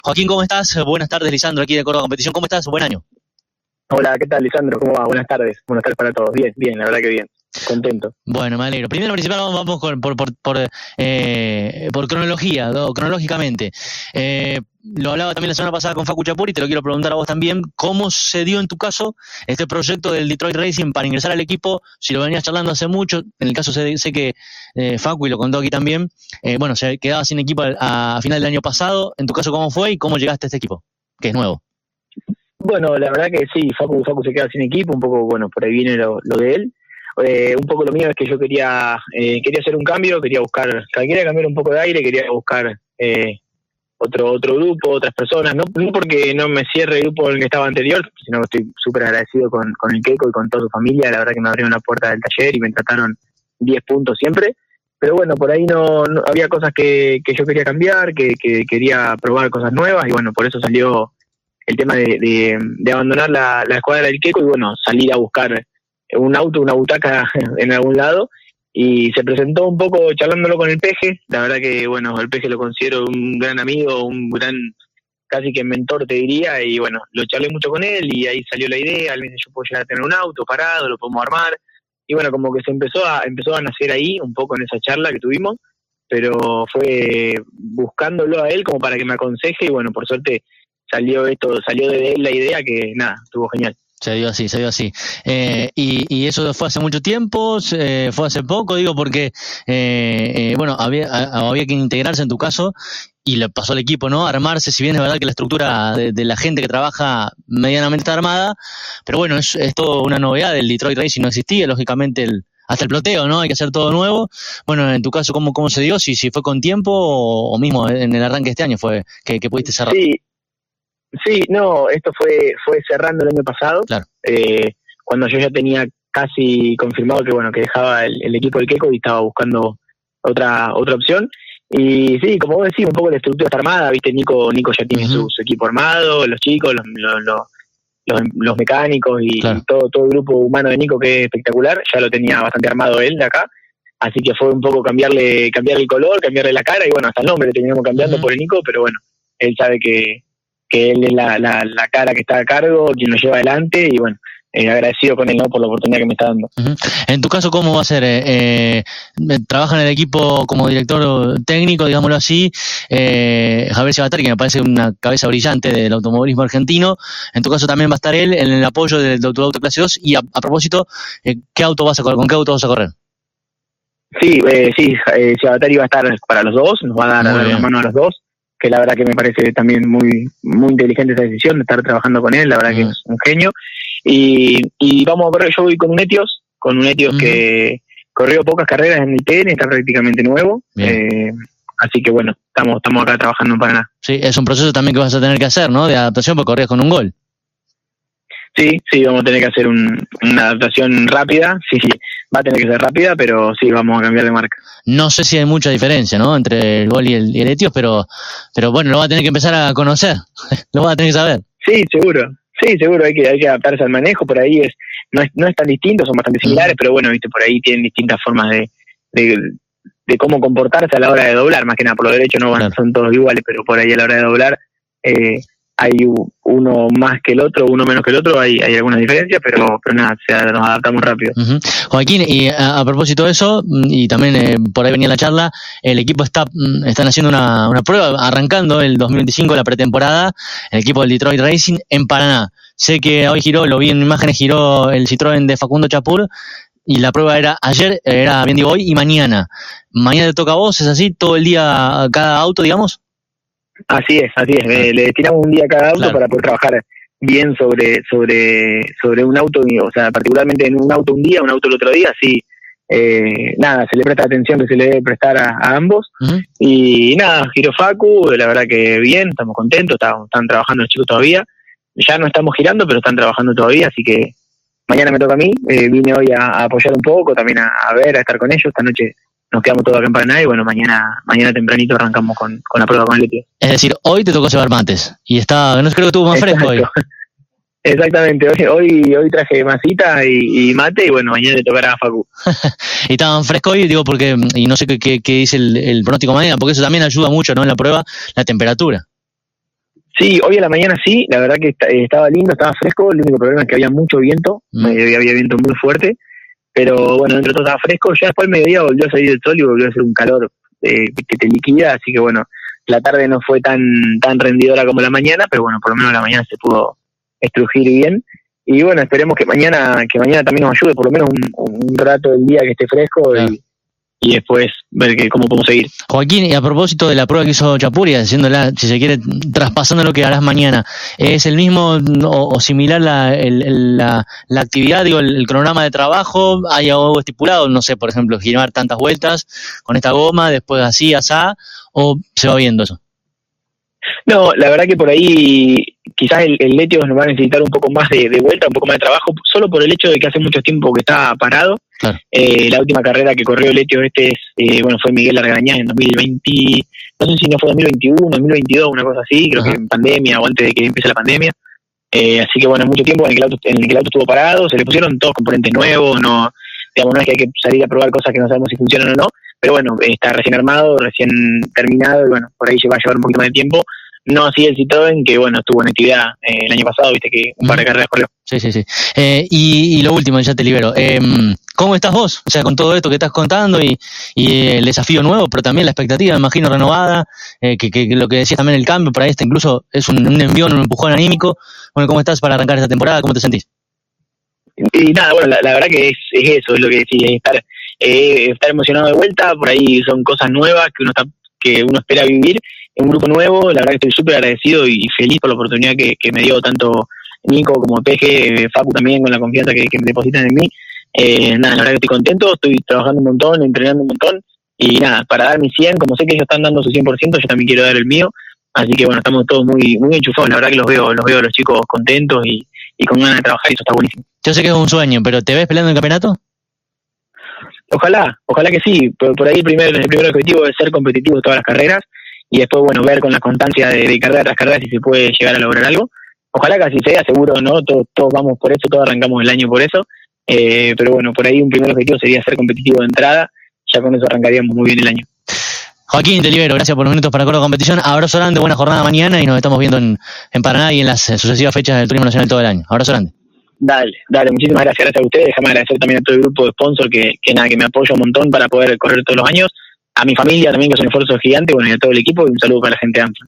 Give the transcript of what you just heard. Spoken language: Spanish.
Joaquín, ¿cómo estás? Buenas tardes, Lisandro, aquí de Córdoba Competición. ¿Cómo estás? Buen año. Hola, ¿qué tal, Lisandro? ¿Cómo va? Buenas tardes. Buenas tardes para todos. Bien, bien, la verdad que bien. Contento. Bueno, me alegro. Primero, principal, vamos por cronología, ¿no? Cronológicamente. Lo hablaba también la semana pasada con Facu Chapur y te lo quiero preguntar a vos también. ¿Cómo se dio en tu caso este proyecto del Detroit Racing para ingresar al equipo? Si lo venías charlando hace mucho, en el caso sé que Facu, y lo contó aquí también, bueno, se quedaba sin equipo a final del año pasado. En tu caso, ¿cómo fue y cómo llegaste a este equipo, que es nuevo? Bueno, la verdad que sí, Facu se queda sin equipo, un poco, bueno, por ahí viene lo de él. Un poco lo mío es que yo quería hacer un cambio, quería cambiar un poco de aire, quería buscar otro grupo, otras personas, no porque no me cierre el grupo en el que estaba anterior, sino que estoy súper agradecido con el Keiko y con toda su familia. La verdad que me abrieron la puerta del taller y me trataron 10 puntos siempre. Pero bueno, por ahí no había cosas que yo quería cambiar, que quería probar cosas nuevas, y bueno, por eso salió el tema de abandonar la escuadra del Keiko y bueno, salir a buscar un auto, una butaca en algún lado. Y se presentó un poco charlándolo con el Peje. La verdad que bueno, el Peje lo considero un gran amigo, un gran, casi que mentor te diría, y bueno, lo charlé mucho con él y ahí salió la idea. Él me dice, yo puedo llegar a tener un auto parado, lo podemos armar, y bueno, como que se empezó a nacer ahí un poco en esa charla que tuvimos, pero fue buscándolo a él como para que me aconseje, y bueno, por suerte salió de él la idea, que nada, estuvo genial. Se dio así. Y eso fue hace mucho tiempo, fue hace poco, digo, porque, bueno, había que integrarse en tu caso, y le pasó al equipo, ¿no? Armarse, si bien es verdad que la estructura de la gente que trabaja medianamente está armada, pero bueno, es todo una novedad. El Detroit Racing no existía, lógicamente, hasta el ploteo, ¿no? Hay que hacer todo nuevo. Bueno, en tu caso, ¿cómo se dio? Si fue con tiempo o mismo en el arranque de este año fue que pudiste cerrar. Sí, no, esto fue cerrando el año pasado, claro. Cuando yo ya tenía casi confirmado que bueno, que dejaba el equipo del Keiko y estaba buscando otra opción. Y sí, como vos decís, un poco la estructura está armada, viste, Nico ya tiene su equipo armado, los chicos, los mecánicos y, claro, y todo el grupo humano de Nico, que es espectacular, ya lo tenía bastante armado él de acá. Así que fue un poco cambiarle el color, cambiarle la cara, y bueno, hasta el nombre le teníamos cambiando por el Nico, pero bueno, él sabe que él es la cara que está a cargo, quien lo lleva adelante, y bueno, agradecido con él, ¿no?, por la oportunidad que me está dando. En tu caso, ¿cómo va a ser? Trabaja en el equipo como director técnico, digámoslo así, Javier Ciabatari, que me parece una cabeza brillante del automovilismo argentino. En tu caso también va a estar él en el apoyo del Auto Clase 2. Y a propósito, ¿con qué auto vas a correr? Sí, Ciabatari va a estar para los dos, nos va a dar la mano a los dos, que la verdad que me parece también muy inteligente esa decisión de estar trabajando con él. La verdad que es un genio. Y vamos a correr, yo voy con un Etios que corrió pocas carreras en el TN, está prácticamente nuevo, así que bueno, estamos acá trabajando en Paraná. Sí, es un proceso también que vas a tener que hacer, ¿no?, de adaptación, porque corrías con un gol. Sí, vamos a tener que hacer una adaptación rápida, sí, va a tener que ser rápida, pero sí, vamos a cambiar de marca. No sé si hay mucha diferencia, ¿no?, entre el gol y el Etios, pero bueno, lo va a tener que empezar a conocer, lo va a tener que saber. Sí, seguro, hay que adaptarse al manejo. Por ahí no es tan distinto, son bastante similares, pero bueno, viste, por ahí tienen distintas formas de cómo comportarse a la hora de doblar, más que nada. Por lo derecho no son todos iguales, pero por ahí a la hora de doblar hay uno más que el otro, uno menos que el otro, hay algunas diferencias, pero nada, nos adaptamos rápido. Joaquín, y a propósito de eso, y también por ahí venía la charla, el equipo están haciendo una prueba, arrancando el 2025, la pretemporada, el equipo del Detroit Racing en Paraná. Sé que hoy lo vi en imágenes, giró el Citroën de Facundo Chapur, y la prueba era hoy y mañana. Mañana te toca a vos, ¿es así? ¿Todo el día cada auto, digamos? Así es. Le tiramos un día a cada auto, claro, para poder trabajar bien sobre un auto, o sea, particularmente en un auto un día, un auto el otro día, así, nada, se le presta atención que se le debe prestar a ambos. Y nada, giró Facu, la verdad que bien, estamos contentos, están trabajando los chicos todavía, ya no estamos girando, pero están trabajando todavía, así que mañana me toca a mí. Vine hoy a apoyar un poco, también a estar con ellos. Esta noche nos quedamos todos acá en Paraná y bueno, mañana tempranito arrancamos con la prueba con el Etios. Es decir, hoy te tocó llevar mates y no creo que estuvo más fresco hoy. Exactamente, hoy traje masita y mate, y bueno, mañana le tocará a Facu. Y estaban frescos hoy, digo, porque, y no sé qué dice el pronóstico mañana, porque eso también ayuda mucho, ¿no?, en la prueba, la temperatura. Sí, hoy a la mañana sí, la verdad que estaba lindo, estaba fresco, el único problema es que había mucho viento, había viento muy fuerte, pero bueno, dentro de todo estaba fresco, ya después al mediodía volvió a salir el sol y volvió a hacer un calor que te liquida, así que bueno, la tarde no fue tan rendidora como la mañana, pero bueno, por lo menos la mañana se pudo estrujir bien, y bueno, esperemos que mañana también nos ayude, por lo menos un rato del día que esté fresco, claro. Y después ver cómo podemos seguir. Joaquín, y a propósito de la prueba que hizo Chapuri, haciéndola, si se quiere, traspasando lo que harás mañana, ¿es el mismo o similar la actividad, digo, el cronograma de trabajo? ¿Hay algo estipulado? No sé, por ejemplo, girar tantas vueltas con esta goma, después así, asá, o se va viendo eso? No, la verdad que por ahí quizás el Letios nos va a necesitar un poco más de vuelta, un poco más de trabajo, solo por el hecho de que hace mucho tiempo que está parado. Claro. La última carrera que corrió Letios fue Miguel Argañán en 2020, no sé si no fue 2021, 2022, una cosa así, creo que en pandemia o antes de que empiece la pandemia. Así que bueno, mucho tiempo en el que el auto estuvo parado, se le pusieron todos componentes nuevos, no es que hay que salir a probar cosas que no sabemos si funcionan o no, pero bueno, está recién armado, recién terminado, y bueno, por ahí va a llevar un poquito más de tiempo. No así el Citroën, que bueno, estuvo en actividad el año pasado, viste que un par de carreras corrió. Sí. Y lo último, ya te libero. ¿Cómo estás vos? O sea, con todo esto que estás contando y el desafío nuevo, pero también la expectativa, me imagino, renovada, que lo que decías también, el cambio para incluso es un envión, un empujón anímico. Bueno, ¿cómo estás para arrancar esta temporada? ¿Cómo te sentís? Y nada, bueno, la verdad que es eso, es lo que decís, estar emocionado de vuelta, por ahí son cosas nuevas que uno espera vivir en un grupo nuevo. La verdad que estoy súper agradecido y feliz por la oportunidad que me dio tanto Nico como Peje, Facu también, con la confianza que me depositan en mí. Nada, la verdad que estoy contento, estoy trabajando un montón, entrenando un montón, y nada, para dar mi 100, como sé que ellos están dando su 100%, yo también quiero dar el mío, así que bueno, estamos todos muy enchufados, la verdad que los veo a los chicos contentos y con ganas de trabajar, y eso está buenísimo. Yo sé que es un sueño, pero ¿te ves peleando el campeonato? Ojalá que sí, por ahí el primer objetivo es ser competitivo en todas las carreras, y después, bueno, ver con la constancia de carrera tras carrera si se puede llegar a lograr algo. Ojalá que así sea, seguro, ¿no? Todos vamos por eso, todos arrancamos el año por eso, pero bueno, por ahí un primer objetivo sería ser competitivo de entrada, ya con eso arrancaríamos muy bien el año. Joaquín, te libero, gracias por los minutos para Córdoba Competición, abrazo grande, buena jornada mañana y nos estamos viendo en Paraná y en las sucesivas fechas del Turismo Nacional todo el año. Abrazo grande. Dale, muchísimas gracias a ustedes, déjame agradecer también a todo el grupo de sponsor que me apoya un montón para poder correr todos los años, a mi familia también, que es un esfuerzo gigante, bueno, y a todo el equipo, y un saludo para la gente de AMSA.